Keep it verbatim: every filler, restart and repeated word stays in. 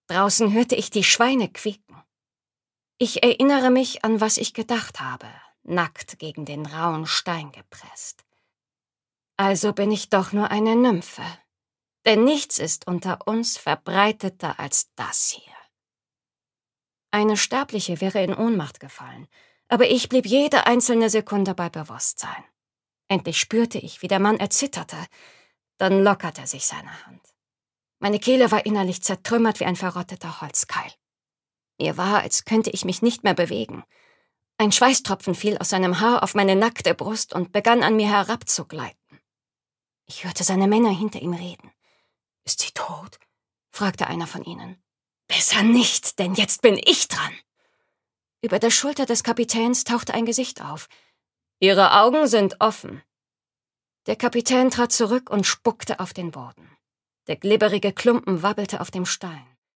Draußen hörte ich die Schweine quieken. Ich erinnere mich an, was ich gedacht habe, nackt gegen den rauen Stein gepresst. Also bin ich doch nur eine Nymphe. Denn nichts ist unter uns verbreiteter als das hier. Eine Sterbliche wäre in Ohnmacht gefallen, aber ich blieb jede einzelne Sekunde bei Bewusstsein. Endlich spürte ich, wie der Mann erzitterte. Dann lockerte sich seine Hand. Meine Kehle war innerlich zertrümmert wie ein verrotteter Holzkeil. Mir war, als könnte ich mich nicht mehr bewegen. Ein Schweißtropfen fiel aus seinem Haar auf meine nackte Brust und begann an mir herabzugleiten. Ich hörte seine Männer hinter ihm reden. »Ist sie tot?« fragte einer von ihnen. »Besser nicht, denn jetzt bin ich dran.« Über der Schulter des Kapitäns tauchte ein Gesicht auf. »Ihre Augen sind offen.« Der Kapitän trat zurück und spuckte auf den Boden. Der glibberige Klumpen wabbelte auf dem Stein.